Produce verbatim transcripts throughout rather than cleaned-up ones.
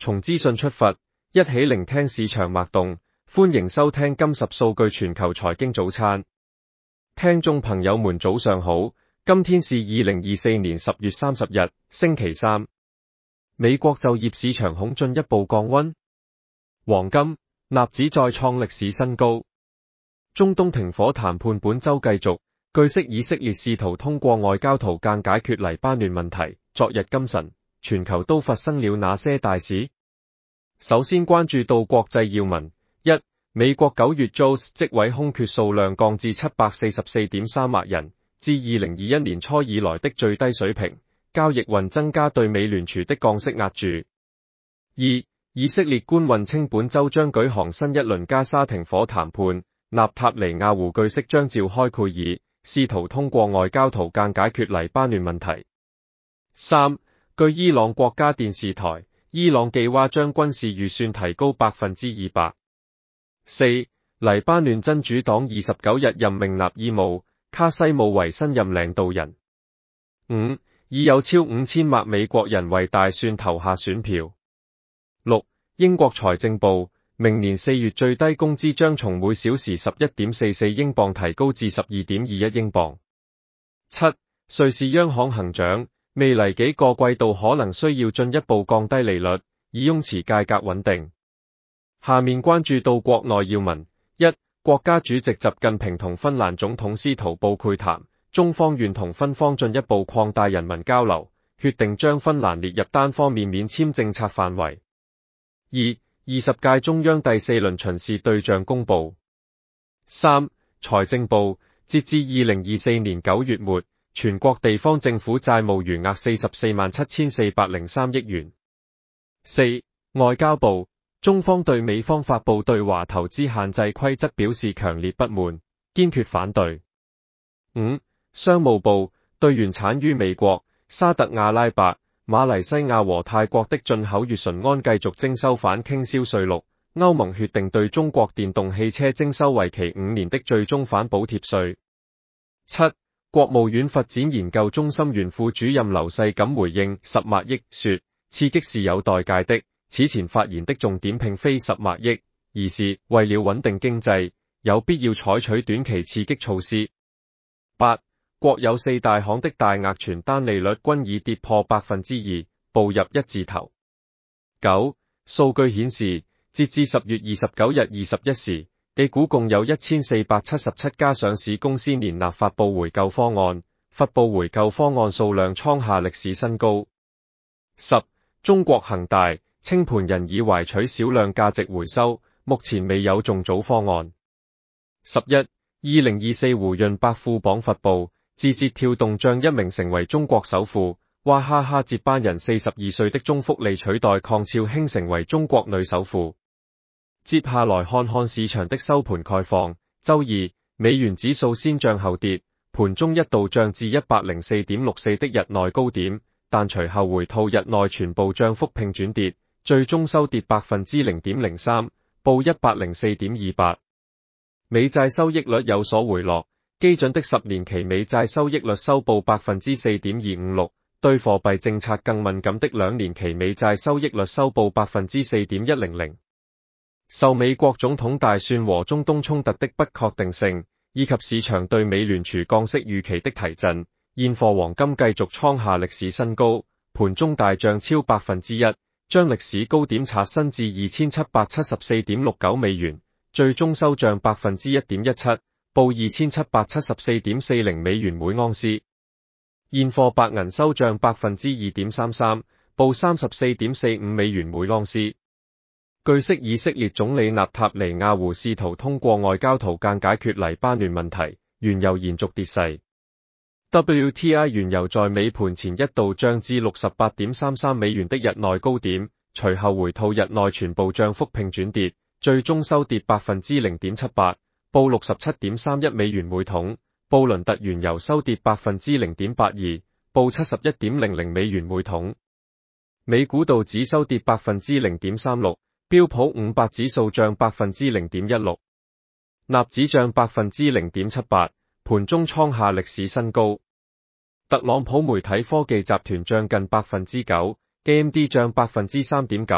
從資訊出發，一起聆聽市場脈動。歡迎收聽金十數據全球財經早餐。聽眾朋友們早上好，今天是二零二四年十月三十日，星期三。美國就業市場恐進一步降溫，黃金、納指再創歷史新高。中東停火談判本周繼續，據悉以色列試圖通過外交途徑解決黎巴嫩問題。昨日今晨，全球都發生了哪些大事？首先關注到國際要聞。一、美國九月 jobs 職位空缺數量降至七百四十四點三萬人，至二零二一年初以來的最低水平。交易運增加對美聯儲的降息壓住。二、以色列官運稱本周將舉行新一輪加沙停火談判，納塔尼亞胡據悉將召開會議，試圖通過外交途徑解決黎巴嫩問題。三、據伊朗國家電視台，伊朗計劃將軍事預算提高百分之二百。四、黎巴嫩真主黨二十九日任命納伊姆·卡西姆為新任領導人。五、已有超五千萬美國人為大選投下選票。六、英國財政部，明年四月最低工資將從每小時十一點四四英鎊提高至十二點二一英鎊。七、瑞士央行行長，未來幾個季度可能需要進一步降低利率，以擁持價格穩定。下面關注到國內要聞。一、國家主席習近平同芬蘭總統斯圖布會談，中方願同芬方進一步擴大人民交流，決定將芬蘭列入單方面免簽政策範圍。二、二十屆中央第四輪巡視對象公布。三、財政部，截至二零二四年九月末，全國地方政府債務餘額四十四萬七千四百零三億元。四、外交部，中方對美方發布對華投資限制規則表示強烈不滿，堅決反對。五、商務部，對原產於美國、沙特阿拉伯、馬來西亞和泰國的進口乙醇胺繼續徵收反傾銷稅率。歐盟決定對中國電動汽車徵收為期五年的最終反補貼稅。七、國務院發展研究中心原副主任劉世錦回應十萬億說，刺激是有代價的。此前發言的重點並非十萬億，而是為了穩定經濟，有必要採取短期刺激措施。八、國有四大行的大額傳單利率均已跌破百分之二，步入一字頭。九、數據顯示，截至十月二十九日二十一時，A 股共有一千四百七十七家上市公司年納發布回購方案，發布回購方案數量創下歷史新高。十、中國恒大，清盤人已懷取少量價值回收，目前未有重組方案。十一、二零二四胡潤百富榜發布，字節跳動將一名成為中國首富娃哈哈接班人四十二歲的鍾福利取代鄺兆興成為中國女首富。接下來看看市場的收盤概況。周二，美元指數先漲後跌，盤中一度漲至一百零四點六四的日內高點，但隨後回吐，日內全部漲幅並轉跌，最終收跌百分之零點零三，報一百零四點二八。美債收益率有所回落，基準的十年期美債收益率收報百分之四點二五六，對貨幣政策更敏感的兩年期美債收益率收報百分之四點一零零。受美國總統大選和中東衝突的不確定性，以及市場對美聯儲降息預期的提振，現貨黃金繼續創下歷史新高，盤中大漲超百分之一，將歷史高點刷新至二千七百七十四點六九美元，最終收漲百分之一點一七，報二千七百七十四點四零美元每盎司。現貨白銀收漲百分之二點三三，報三十四點四五美元每盎司。據悉，以色列總理納塔尼亞胡試圖通過外交途徑解決黎巴嫩問題，原油延續跌勢。W T I 原油在尾盤前一度漲至六十八點三三美元的日內高點，隨後回吐，日內全部漲幅並轉跌，最終收跌百分之零點七八，報六十七點三一美元每桶。布倫特原油收跌百分之零點八二，報七十一點零零美元每桶。美股道指收跌百分之零點三六。標普五百指數漲百分之零點一六，納指漲百分之零點七八，盤中創下歷史新高。特朗普媒體科技集團漲近百分之九 ，A M D 漲百分之三點九，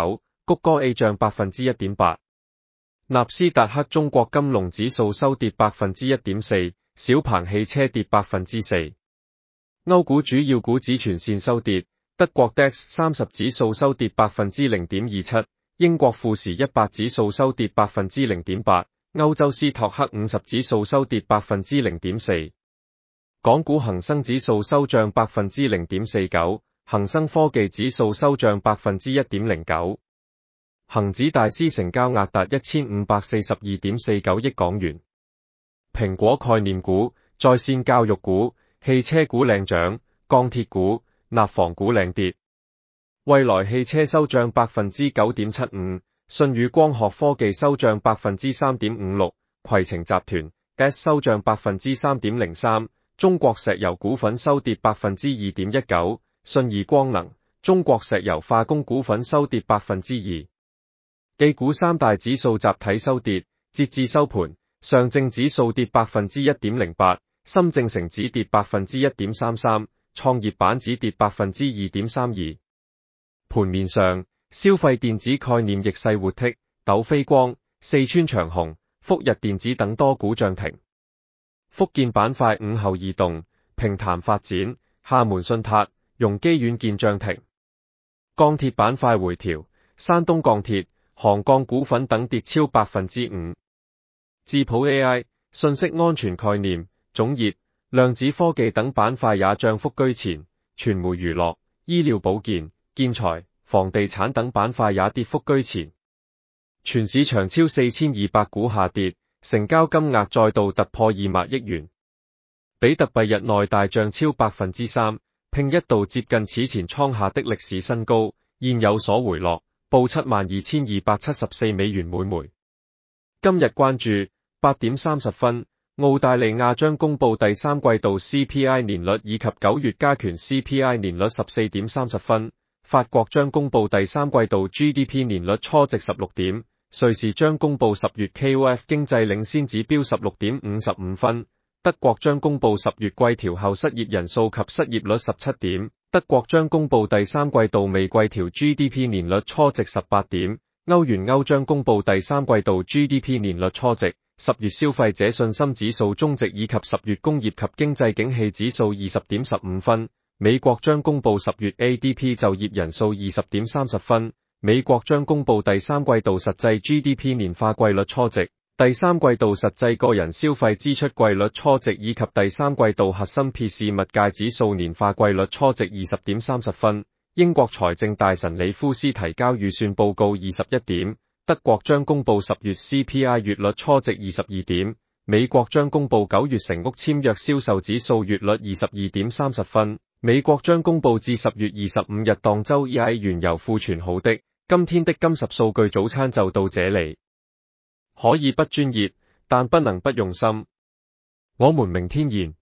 谷歌 A 漲百分之一點八。納斯達克中國金龍指數收跌百分之一點四，小鵬汽車跌百分之四。歐股主要股指全線收跌，德國 D A X 三十指數收跌百分之零點二七，英國富時一百指數收跌百分之零點八，歐洲斯托克五十指數收跌百分之零點四。港股恒生指數收漲百分之零點四九，恒生科技指數收漲百分之一點零九。恒指大師成交額達一千五百四十二點四九億港元。蘋果概念股、在線教育股、汽車股領漲，鋼鐵股、內房股領跌。蔚來汽車收漲百分之九點七五，舜宇光學科技收漲百分之三點五六，攜程集團 D A S 收漲百分之三點零三，中國石油股份收跌百分之二點一九，信義光能、中國石油化工股份收跌百分之二。A 股三大指數集體收跌，截至收盤，上證指數跌百分之一點零八，深證成指跌百分之一點三三，創業板指跌百分之二點三二。盤面上，消費電子概念逆勢活剔，斗飛光、四川長虹、福日電子等多股漲停。福建板塊午後異動，平潭發展、廈門信達、容基軟件漲停。鋼鐵板塊回調，山東鋼鐵、杭鋼股份等跌超百分之五。智譜 A I、信息安全概念、種業、量子科技等板塊也漲幅居前，傳媒娛樂、醫療保健、建材、房地產等板塊也跌幅居前。全市場超四千二百股下跌，成交金額再度突破二萬億元。比特幣日內大漲超百分之三，並一度接近此前創下的歷史新高，現有所回落，報七萬二千二百七十四美元每枚。今日關注八點三十分，澳大利亞將公布第三季度 C P I 年率以及九月加權 C P I 年率十四點三十分。法國將公布第三季度 G D P 年率初值十六點，瑞士將公布十月 K O F 經濟領先指標十六點五十五分，德國將公布十月季調後失業人數及失業率十七點，德國將公布第三季度未季調 G D P 年率初值十八點，歐元歐將公布第三季度 G D P 年率初值，十月消費者信心指數終值以及十月工業及經濟景氣指數二十點十五分。美國將公布十月 A D P 就業人數二十點三十分，美國將公布第三季度實際 G D P 年化季率初值，第三季度實際個人消費支出季率初值以及第三季度核心 P C 物價指數年化季率初值二十點三十分。英國財政大臣里夫斯提交預算報告二十一點，德國將公布十月 C P I 月率初值二十二點，美國將公布九月成屋簽約銷售指數月率二十二點三十分。美國將公布至十月二十五日當周 E I 原油庫存好的。今天的金十數據早餐就到這裡。可以不專業，但不能不用心。我們明天見。